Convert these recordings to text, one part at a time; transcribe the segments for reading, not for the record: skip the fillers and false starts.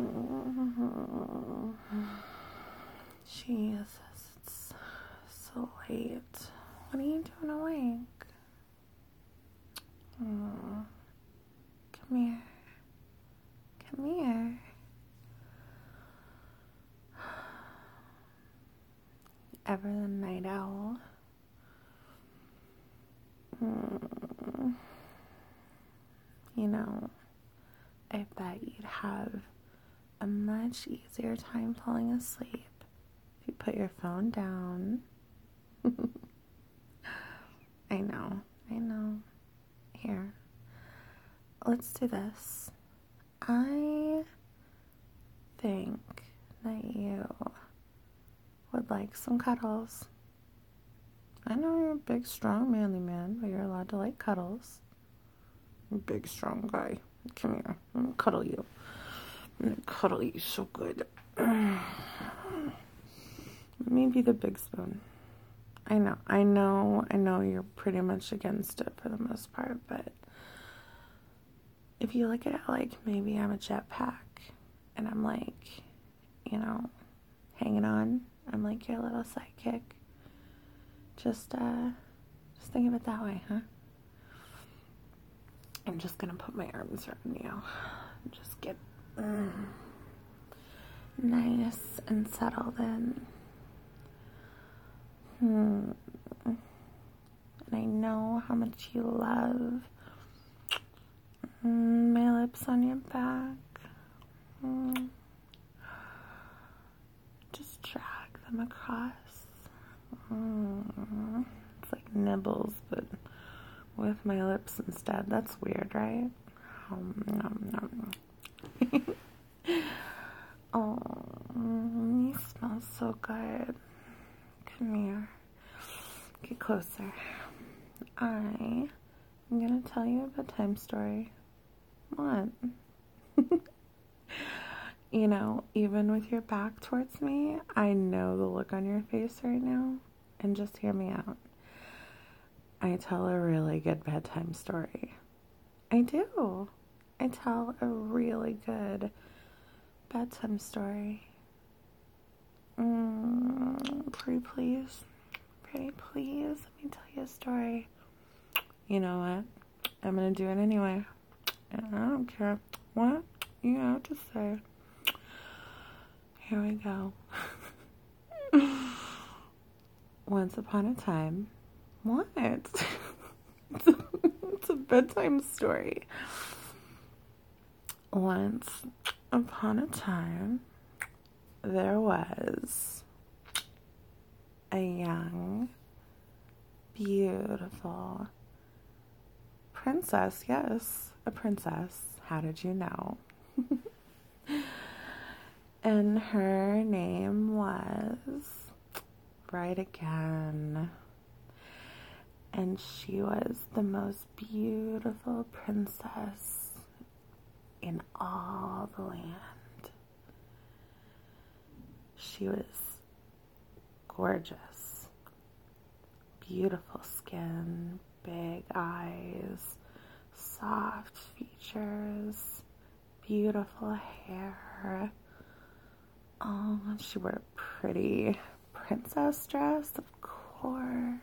Jesus, it's so late. What are you doing awake? Come here. Come here. Ever the night owl? You know, I bet you'd have a much easier time falling asleep if you put your phone down. I know. Here, let's do this. I think that you would like some cuddles. I know you're a big, strong, manly man, but you're allowed to like cuddles. You're a big, strong guy. Come here. I'm gonna cuddle you. I'm gonna cuddle you so good. Maybe the big spoon. I know you're pretty much against it for the most part, but if you look at it like maybe I'm a jetpack and I'm like, hanging on, I'm like your little sidekick. Just think of it that way, huh? I'm just gonna put my arms around you. Just get nice and settled in. And I know how much you love my lips on your back. Just drag them across. It's like nibbles, but with my lips instead. That's weird, right? Oh, you smell so good. Come here. Get closer. I'm gonna tell you a bedtime story. What? Even with your back towards me, I know the look on your face right now. And just hear me out. I tell a really good bedtime story. I do. I tell a really good bedtime story. Pretty please. Let me tell you a story. You know what? I'm gonna do it anyway. And I don't care what you have to say. Here we go. Once upon a time. What? It's a bedtime story. Once upon a time, there was a young, beautiful princess. Yes, a princess. How did you know? And her name was Right Again. And she was the most beautiful princess in all the land. She was gorgeous. Beautiful skin, big eyes, soft features, beautiful hair. Oh, she wore a pretty princess dress, of course.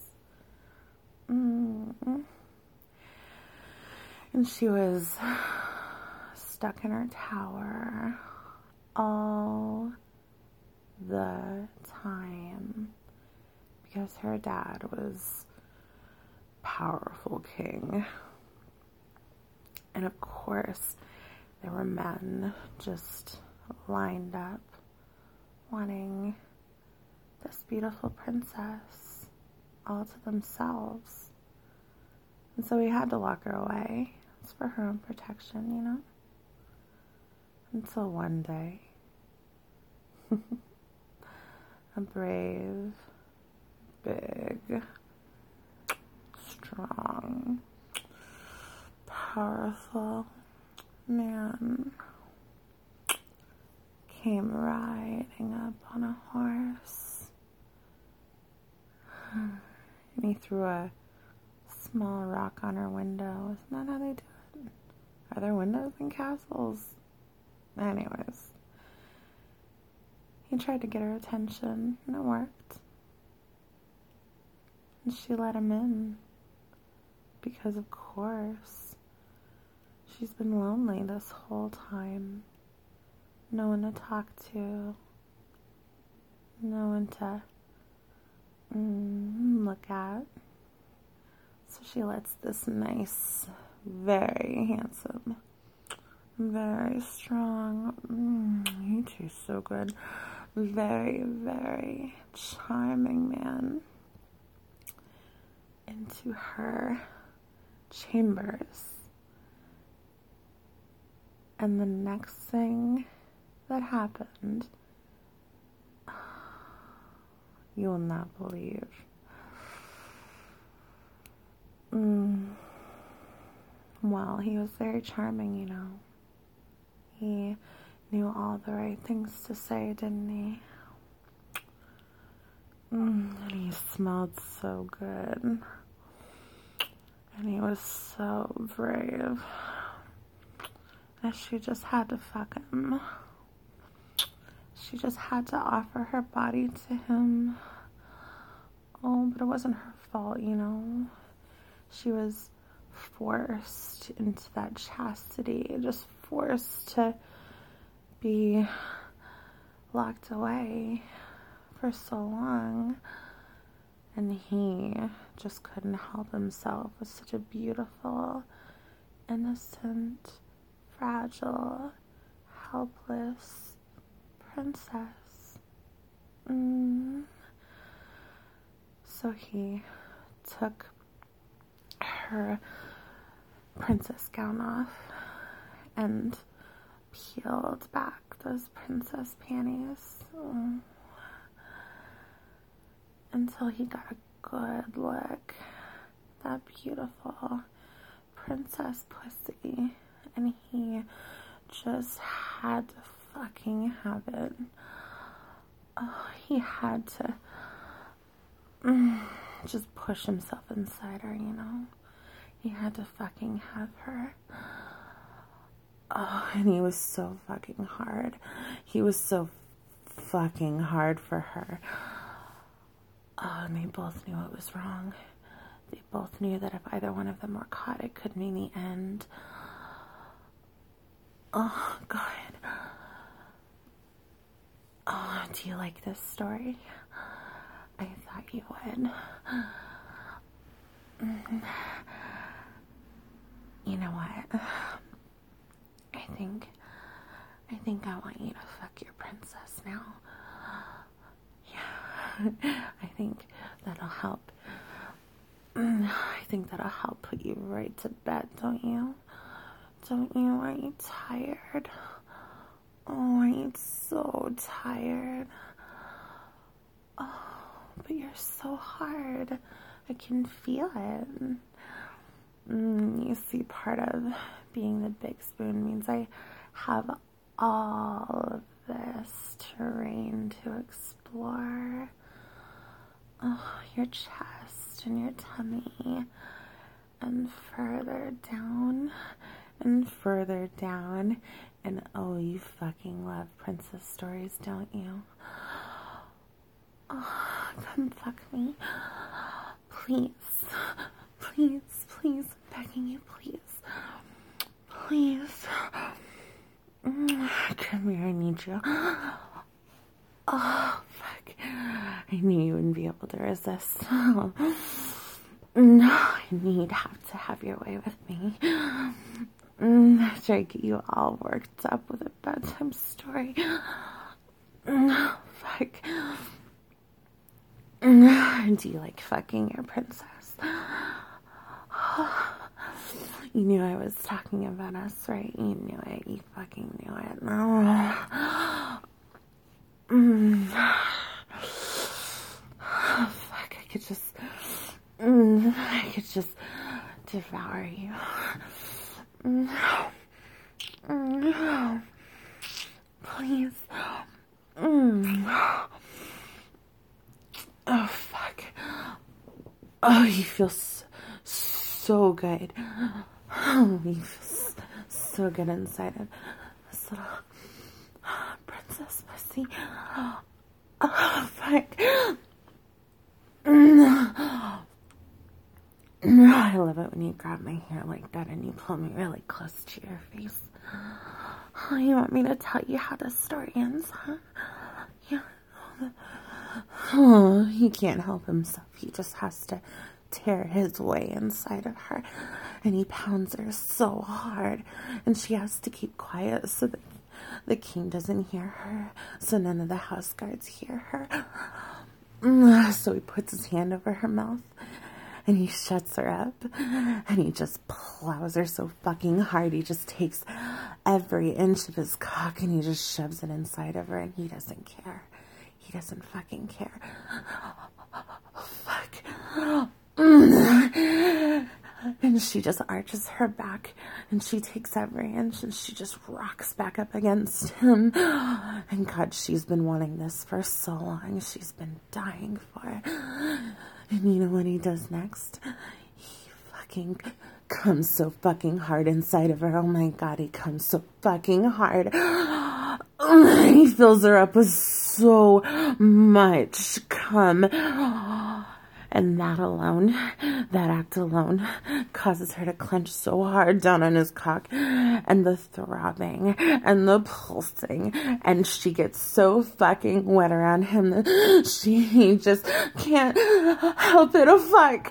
And she was stuck in her tower all the time because her dad was powerful king. And of course, there were men just lined up wanting this beautiful princess all to themselves. And so he had to lock her away. It's for her own protection, Until one day, a brave, big, strong, powerful man came riding up on a horse. And he threw a small rock on her window. Isn't that how they do it? Are there windows in castles? Anyways, he tried to get her attention, and it worked. And she let him in. Because, of course, she's been lonely this whole time. No one to talk to. No one to look at. So she lets this nice, very handsome, very strong, he tastes so good, very, very charming man into her chambers. And the next thing that happened, you will not believe. Well, he was very charming, you know. He knew all the right things to say, didn't he? And he smelled so good. And he was so brave. And she just had to fuck him. She just had to offer her body to him. Oh, but it wasn't her fault, you know. She was forced into that chastity, just forced to be locked away for so long. And he just couldn't help himself with such a beautiful, innocent, fragile, helpless princess. So he took her princess gown off and peeled back those princess panties until he got a good look. That beautiful princess pussy. And he just had to fucking have it. Oh, he had to just push himself inside her, you know. He had to fucking have her. Oh, and he was so fucking hard. He was so fucking hard for her. Oh, and they both knew it was wrong. They both knew that if either one of them were caught, it could mean the end. Oh, God. Oh, do you like this story? I thought you would. You know what? I think I want you to fuck your princess now. Yeah, I think that'll help. I think that'll help put you right to bed, don't you? Don't you? Aren't you tired? Oh, aren't you so tired? Oh, but you're so hard. I can feel it. You see, part of being the big spoon means I have all of this terrain to explore. Oh, your chest and your tummy, and further down, and further down. And oh, you fucking love princess stories, don't you? Oh, come fuck me. Please. Please, please, I'm begging you, please. Please. Come here, I need you. Oh, fuck. I knew you wouldn't be able to resist. No, I have to have your way with me. After I get you all worked up with a bedtime story. Fuck. Do you like fucking your princess? You knew I was talking about us, right? You knew it. You fucking knew it. Oh, fuck, I could just devour you. Please. Oh, fuck. Oh, you feel so good. Oh, you feel so good inside it. little princess pussy. Oh, fuck. I love it when you grab my hair like that and you pull me really close to your face. Oh, you want me to tell you how the story ends, huh? Yeah. Oh, he can't help himself. He just has to tear his way inside of her. And he pounds her so hard. And she has to keep quiet so that the king doesn't hear her. So none of the house guards hear her. So he puts his hand over her mouth. And he shuts her up, and he just plows her so fucking hard. He just takes every inch of his cock, and he just shoves it inside of her, and he doesn't care. He doesn't fucking care. Fuck. And she just arches her back, and she takes every inch, and she just rocks back up against him. And God, she's been wanting this for so long. She's been dying for it. And you know what he does next? He fucking comes so fucking hard inside of her. Oh my God, he comes so fucking hard. He fills her up with so much cum. And that alone, that act alone, causes her to clench so hard down on his cock, and the throbbing, and the pulsing, and she gets so fucking wet around him that she just can't help it to fuck.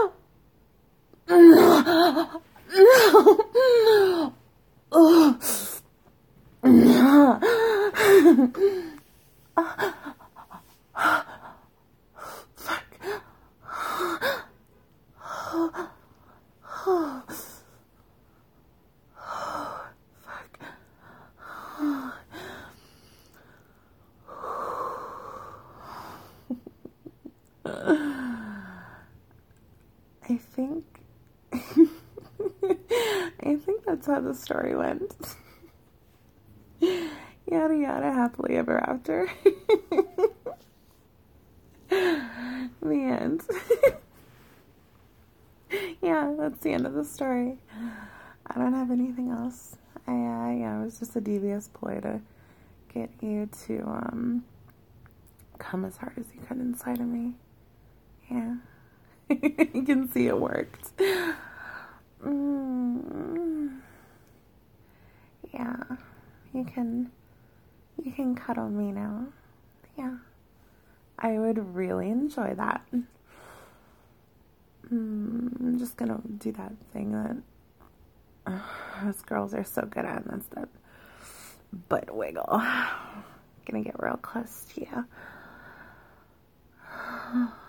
I think that's how the story went. Yada yada, happily ever after. The end. Yeah, that's the end of the story. I don't have anything else. Yeah, it was just a devious ploy to get you to come as hard as you could inside of me. Yeah. You can see it worked. Yeah. You can cuddle me now. Yeah. I would really enjoy that. I'm just gonna do that thing that us girls are so good at, and that's that butt wiggle. Gonna get real close to you.